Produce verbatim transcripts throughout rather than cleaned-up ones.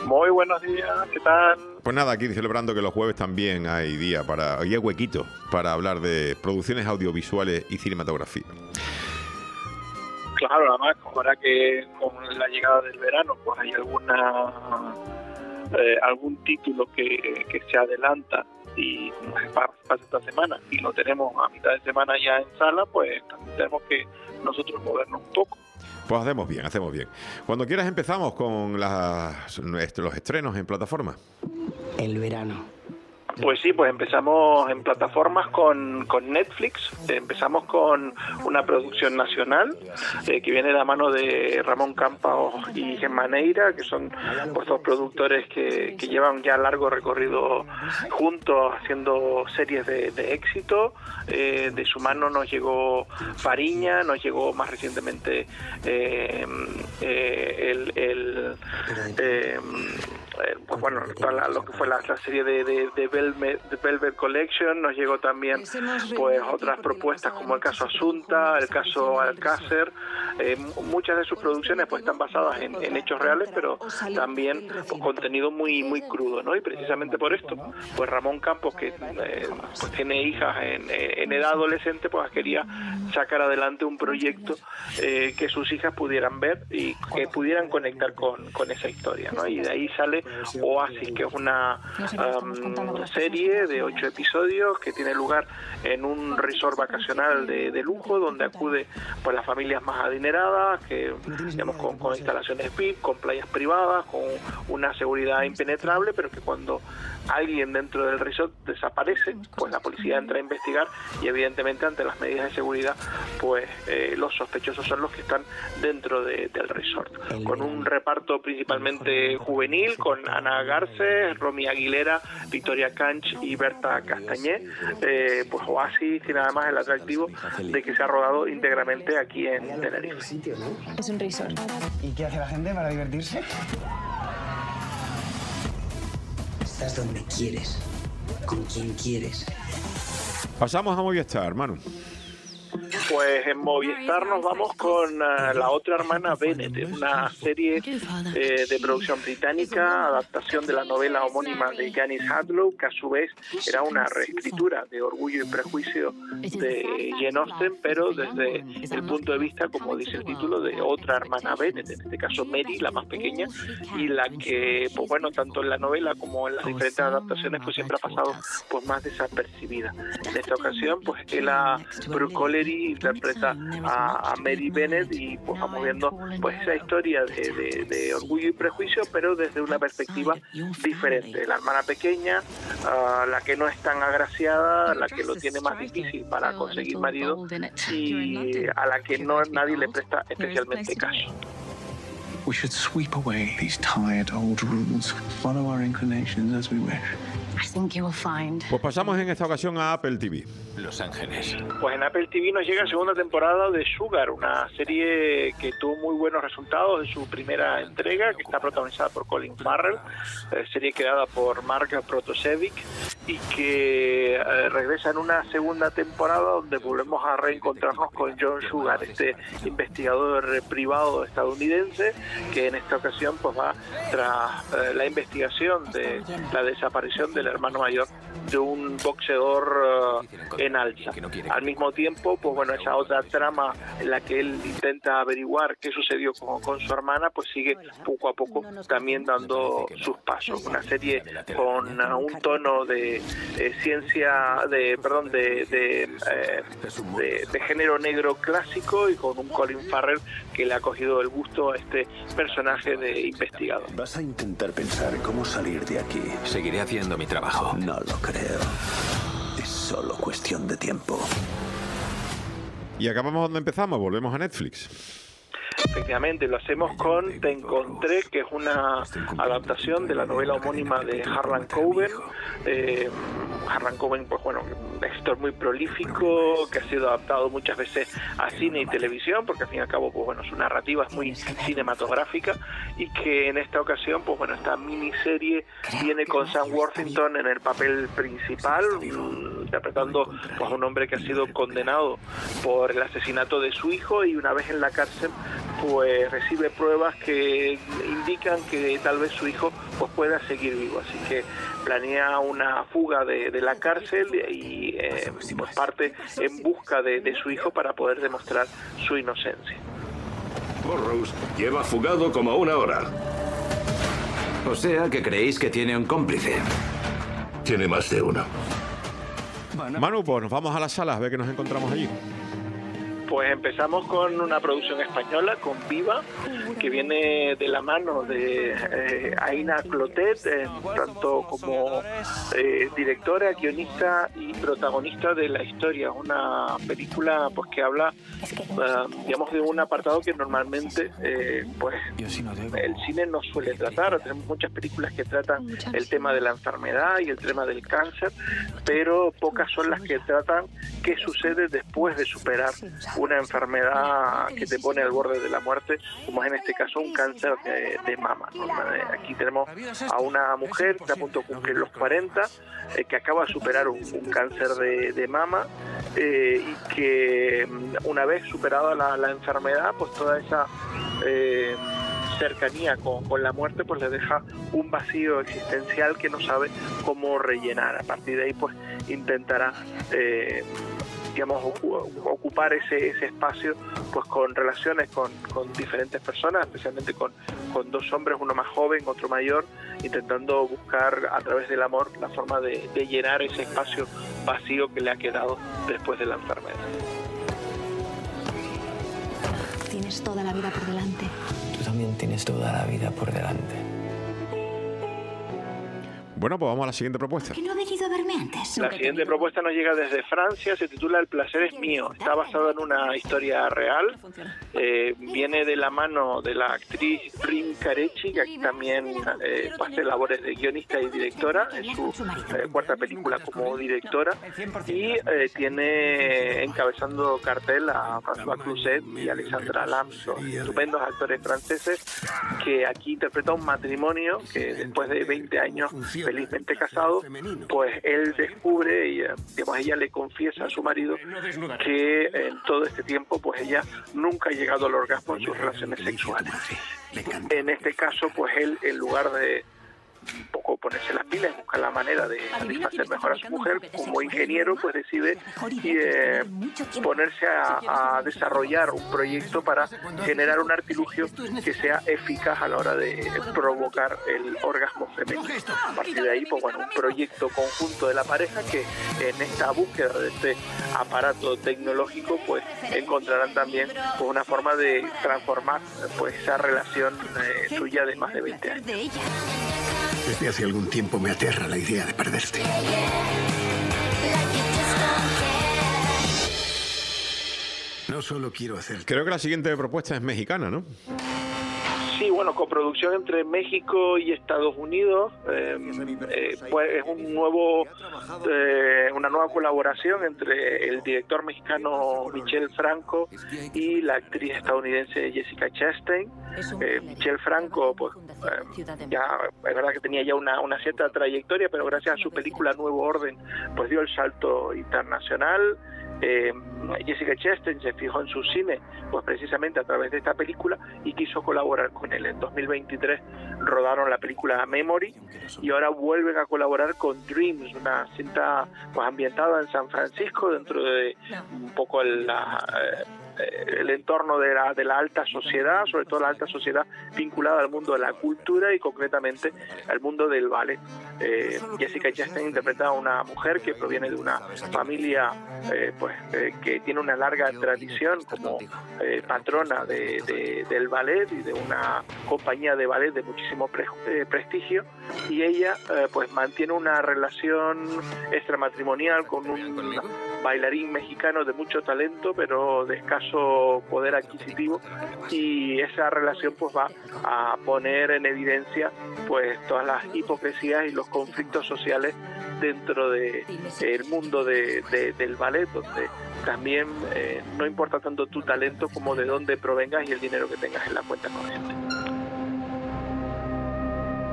Muy buenos días, ¿qué tal? Pues nada, aquí celebrando que los jueves también hay día para, hay huequito para hablar de producciones audiovisuales y cinematografía. Claro, además, ahora que con la llegada del verano, pues hay alguna eh, algún título que, que se adelanta y pasa esta semana y lo tenemos a mitad de semana ya en sala, pues tenemos que nosotros movernos un poco. Pues hacemos bien, hacemos bien. Cuando quieras empezamos con las, los estrenos en plataforma. El verano. Pues sí, pues empezamos en plataformas con, con Netflix, empezamos con una producción nacional eh, que viene de la mano de Ramón Campos y Gemma Neira, que son pues, dos productores que, que llevan ya largo recorrido juntos haciendo series de, de éxito. Eh, de su mano nos llegó Fariña, nos llegó más recientemente eh, eh, el... el eh, Eh, pues bueno, toda la, lo que fue la, la serie de, de, de, Velvet, de Velvet Collection, nos llegó también pues otras propuestas como el caso Asunta, el caso Alcácer. Eh, muchas de sus producciones pues están basadas en, en hechos reales, pero también pues, contenido muy muy crudo, ¿no? Y precisamente por esto, pues Ramón Campos, que eh, pues tiene hijas en, en edad adolescente, pues quería sacar adelante un proyecto eh, que sus hijas pudieran ver y que pudieran conectar con, con esa historia, ¿no? Y de ahí sale Oasis, que es una um, serie de ocho episodios que tiene lugar en un resort vacacional de, de lujo, donde acude pues las familias más adineradas, que digamos con, con instalaciones V I P, con playas privadas, con una seguridad impenetrable, pero que cuando alguien dentro del resort desaparece, pues la policía entra a investigar y evidentemente ante las medidas de seguridad, pues eh, los sospechosos son los que están dentro de, del resort, con un reparto principalmente juvenil, con Ana Garces, Romy Aguilera, Victoria Canch y Berta Castañé. Eh, pues Oasis tiene además el atractivo de que se ha rodado íntegramente aquí en Tenerife. Es un resort. ¿Y qué hace la gente para divertirse? Estás donde quieres, con quien quieres. Pasamos a Movistar, Manu. Pues en Movistar nos vamos con uh, La otra hermana Bennett, una serie eh, de producción británica, adaptación de la novela homónima de Janice Hadlow, que a su vez era una reescritura de Orgullo y Prejuicio de Jane Austen, pero desde el punto de vista, como dice el título, de otra hermana Bennett, en este caso Mary, la más pequeña, y la que, pues bueno, tanto en la novela como en las diferentes adaptaciones, pues siempre ha pasado pues más desapercibida. En esta ocasión, pues Ella Brooke Collery interpreta a, a Mary Bennett y pues vamos viendo pues esa historia de, de, de Orgullo y Prejuicio, pero desde una perspectiva diferente. La hermana pequeña, uh, la que no es tan agraciada, la que lo tiene más difícil para conseguir marido y a la que no nadie le presta especialmente caso. We should sweep away these tired old rules, follow our inclinations as we wish. I think you will find. Pues pasamos en esta ocasión a Apple T V. Los Ángeles. Pues en Apple T V nos llega la segunda temporada de Sugar, una serie que tuvo muy buenos resultados en su primera entrega, que está protagonizada por Colin Farrell, eh, serie creada por Mark Protasevich, y que eh, regresa en una segunda temporada donde volvemos a reencontrarnos con John Sugar, este investigador privado estadounidense que en esta ocasión pues va tras eh, la investigación de la desaparición del hermano mayor de un boxeador uh, en alza. Al mismo tiempo, pues bueno, esa otra trama en la que él intenta averiguar qué sucedió con, con su hermana, pues sigue poco a poco también dando sus pasos. Una serie con uh, un tono de eh, ciencia, de perdón, de de, eh, de de género negro clásico y con un Colin Farrell que le ha cogido el gusto a este personaje de investigador. ¿Vas a intentar pensar cómo salir de aquí? Seguiré haciendo mi trabajo. No lo creo. Es solo cuestión de tiempo. Y acabamos donde empezamos, volvemos a Netflix. Efectivamente, lo hacemos con Te encontré, que es una adaptación de la novela homónima de Harlan Coben. Eh, Harlan Coben, pues bueno, un escritor muy prolífico, que ha sido adaptado muchas veces a cine y televisión, porque al fin y al cabo, pues bueno, su narrativa es muy cinematográfica, y que en esta ocasión, pues bueno, esta miniserie viene con Sam Worthington en el papel principal, un interpretando pues, a un hombre que ha sido condenado por el asesinato de su hijo y una vez en la cárcel pues recibe pruebas que indican que tal vez su hijo pues pueda seguir vivo, así que planea una fuga de, de la cárcel y eh, pues parte en busca de, de su hijo para poder demostrar su inocencia. Burroughs lleva fugado como una hora. O sea que creéis que tiene un cómplice. Tiene más de uno. Manu, pues nos vamos a las salas a ver qué nos encontramos allí. Pues empezamos con una producción española, con Viva, que viene de la mano de eh, Aina Clotet, eh, tanto como eh, directora, guionista y protagonista de la historia. Una película pues que habla, uh, digamos, de un apartado que normalmente eh, pues el cine no suele tratar. Tenemos muchas películas que tratan el tema de la enfermedad y el tema del cáncer, pero pocas son las que tratan qué sucede después de superar una enfermedad que te pone al borde de la muerte, como es en este caso un cáncer de, de mama, ¿no? Aquí tenemos a una mujer que está a punto de cumplir los cuarenta, eh, que acaba de superar un, un cáncer de, de mama eh, y que una vez superada la, la enfermedad, pues toda esa eh, cercanía con, con la muerte pues le deja un vacío existencial que no sabe cómo rellenar. A partir de ahí pues intentará eh, digamos, ocupar ese, ese espacio pues con relaciones con, con diferentes personas, especialmente con, con dos hombres, uno más joven, otro mayor, intentando buscar a través del amor la forma de, de llenar ese espacio vacío que le ha quedado después de la enfermedad. Tienes toda la vida por delante. Tú también tienes toda la vida por delante. Bueno, pues vamos a la siguiente propuesta. ¿Por qué no ha venido a verme antes? La siguiente propuesta nos llega desde Francia, se titula El placer es mío. Está basada en una historia real. Eh, viene de la mano de la actriz Rim Carecci, que aquí también eh, hace labores de guionista y directora, en su eh, cuarta película como directora. Y eh, tiene encabezando cartel a François Cluzet y Alexandra Lamy, dos estupendos actores franceses, que aquí interpreta un matrimonio que después de veinte años felizmente casado, pues él descubre, y digamos, ella le confiesa a su marido que en todo este tiempo pues ella nunca ha llegado al orgasmo en sus relaciones sexuales. En este caso pues él, en lugar de un poco ponerse las pilas y buscar la manera de satisfacer mejor a su mujer, como ingeniero pues decide eh, ponerse a, a desarrollar un proyecto para generar un artilugio que sea eficaz a la hora de provocar el orgasmo femenino. A partir de ahí pues bueno, un proyecto conjunto de la pareja que en esta búsqueda de este aparato tecnológico pues encontrarán también pues, una forma de transformar pues esa relación eh, suya de más de veinte años. Desde hace algún tiempo me aterra la idea de perderte. No solo quiero hacer... Creo que la siguiente propuesta es mexicana, ¿no? Sí, bueno, coproducción entre México y Estados Unidos, eh, eh, pues es un nuevo, eh, una nueva colaboración entre el director mexicano Michel Franco y la actriz estadounidense Jessica Chastain. Eh, Michel Franco, pues eh, ya es verdad que tenía ya una, una cierta trayectoria, pero gracias a su película Nuevo Orden, pues dio el salto internacional. Eh, Jessica Chastain se fijó en su cine pues precisamente a través de esta película y quiso colaborar con él. En dos mil veintitrés rodaron la película Memory y ahora vuelven a colaborar con Dreams, una cinta pues ambientada en San Francisco, dentro de un poco la, eh, el entorno de la, de la alta sociedad, sobre todo la alta sociedad vinculada al mundo de la cultura y concretamente al mundo del ballet. Eh, Jessica Chastain interpreta a una mujer que proviene de una familia eh, pues eh, que tiene una larga tradición como eh, patrona de, de, del ballet y de una compañía de ballet de muchísimo pre, eh, prestigio, y ella eh, pues mantiene una relación extramatrimonial con un bailarín mexicano de mucho talento pero de escaso poder adquisitivo, y esa relación pues va a poner en evidencia pues todas las hipocresías y los conflictos sociales dentro de el mundo de, de, del ballet, donde también eh, no importa tanto tu talento como de dónde provengas y el dinero que tengas en la cuenta corriente.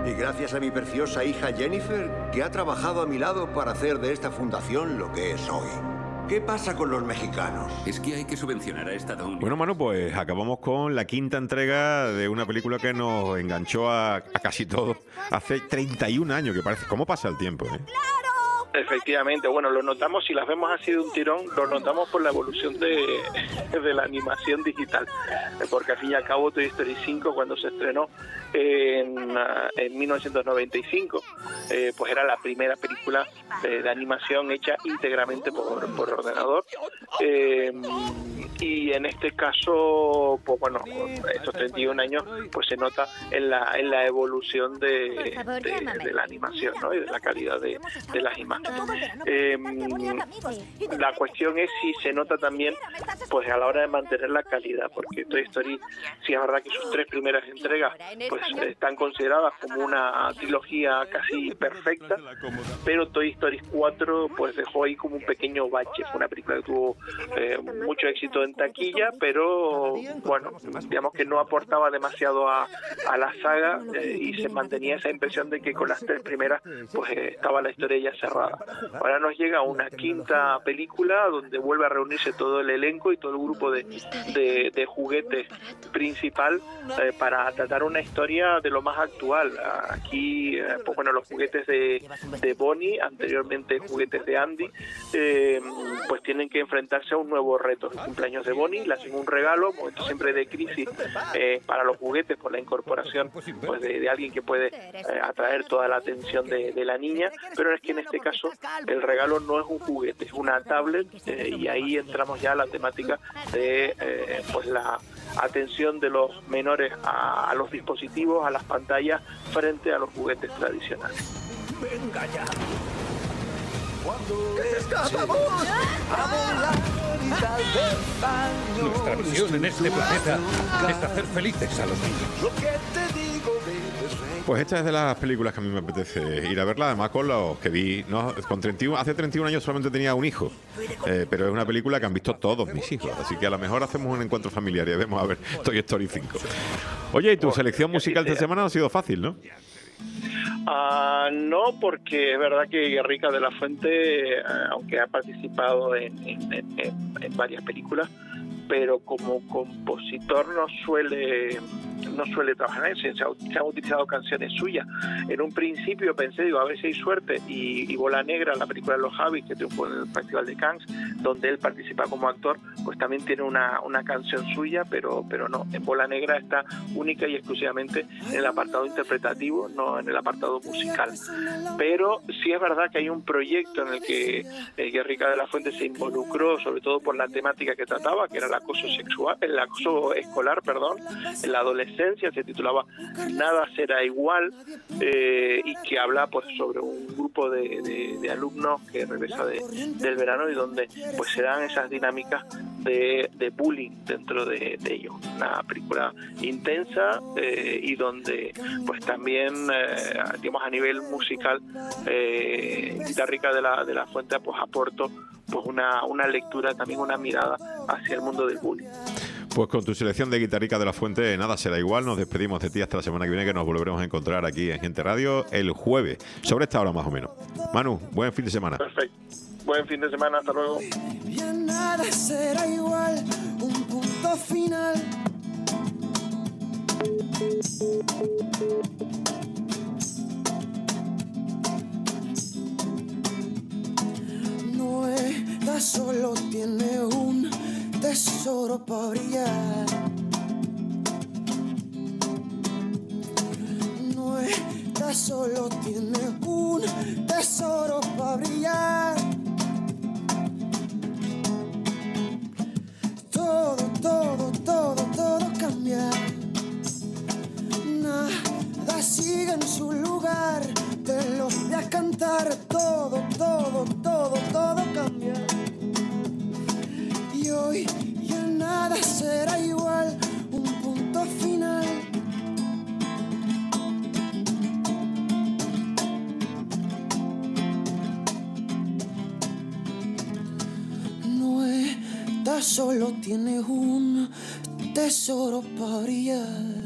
Y gracias a mi preciosa hija Jennifer, que ha trabajado a mi lado para hacer de esta fundación lo que es hoy. ¿Qué pasa con los mexicanos? Es que hay que subvencionar a Estados Unidos. Bueno, Manu, pues acabamos con la quinta entrega de una película que nos enganchó a, a casi todos hace treinta y un años, que parece. ¿Cómo pasa el tiempo, eh? Efectivamente, bueno, lo notamos, si las vemos así de un tirón, lo notamos por la evolución de, de la animación digital, porque al fin y al cabo Toy Story cinco, cuando se estrenó en, en mil novecientos noventa y cinco, eh, pues era la primera película de, de animación hecha íntegramente por, por ordenador, eh, y en este caso, pues bueno, estos treinta y un años, pues se nota en la en la evolución de, de, de la animación, ¿no? Y de la calidad de, de las imágenes. Eh, la cuestión es si se nota también, pues a la hora de mantener la calidad, porque Toy Story, sí es verdad que sus tres primeras entregas pues están consideradas como una trilogía casi perfecta, pero Toy Story cuatro pues dejó ahí como un pequeño bache. Fue una película que tuvo eh, mucho éxito en taquilla, pero bueno, digamos que no aportaba demasiado a, a la saga, eh, y se mantenía esa impresión de que con las tres primeras pues eh, estaba la historia ya cerrada. Ahora nos llega una quinta película donde vuelve a reunirse todo el elenco y todo el grupo de, de, de juguetes principal, eh, para tratar una historia de lo más actual. Aquí, eh, pues bueno, los juguetes de, de Bonnie, anteriormente juguetes de Andy, eh, pues tienen que enfrentarse a un nuevo reto. El cumpleaños de Bonnie, le hacen un regalo, momento siempre de crisis eh, para los juguetes por la incorporación pues de, de alguien que puede eh, atraer toda la atención de, de la niña, pero es que en este caso el regalo no es un juguete, es una tablet, eh, y ahí entramos ya a la temática de eh, pues la atención de los menores a, a los dispositivos, a las pantallas, frente a los juguetes tradicionales. ¡Venga ya! Nuestra misión en este planeta es hacer felices a los niños. Pues esta es de las películas que a mí me apetece ir a verla, además con los que vi, ¿no? Con treinta y uno, hace treinta y un años solamente tenía un hijo, eh, pero es una película que han visto todos mis hijos, así que a lo mejor hacemos un encuentro familiar y vemos a ver Toy Story cinco. Oye, y tu selección musical de semana ha sido fácil, ¿no? Uh, no, porque es verdad que Guerrica de la Fuente, eh, aunque ha participado en, en, en, en varias películas, pero como compositor no suele no suele trabajar en eso. Se, ha, se han utilizado canciones suyas. En un principio pensé, digo, a ver si hay suerte, y, y Bola Negra, la película de los Javis, que triunfó en el Festival de Cannes, donde él participa como actor, pues también tiene una, una canción suya, pero, pero no, en Bola Negra está única y exclusivamente en el apartado interpretativo, no en el apartado musical. Pero sí es verdad que hay un proyecto en el que eh, Guerrica de la Fuente se involucró, sobre todo por la temática que trataba, que era el acoso sexual, el acoso escolar, perdón, en la adolescencia. Se titulaba Nada será igual, eh, y que habla pues sobre un grupo de, de, de alumnos que regresa de, del verano y donde pues se dan esas dinámicas de, de bullying dentro de, de ellos. Una película intensa, eh, y donde pues también eh, digamos a nivel musical, eh, Guitarrica de la, de la Fuente pues aportó pues una, una lectura, también una mirada hacia el mundo del bullying. Pues con tu selección de Guitarrica de la Fuente, nada será igual. Nos despedimos de ti hasta la semana que viene, que nos volveremos a encontrar aquí en Gente Radio el jueves, sobre esta hora más o menos. Manu, buen fin de semana. Perfecto. Buen fin de semana, hasta luego. Ya nada será igual, un punto final. No está solo, tiene un tesoro para brillar. No está solo, tiene un tesoro para brillar. Todo, todo, todo, todo cambia. Nada sigue en su lugar. Te lo voy a cantar. Todo, todo, todo, todo cambia. Y hoy ya nada será igual, un punto final. No está solo, tiene un tesoro para brillar.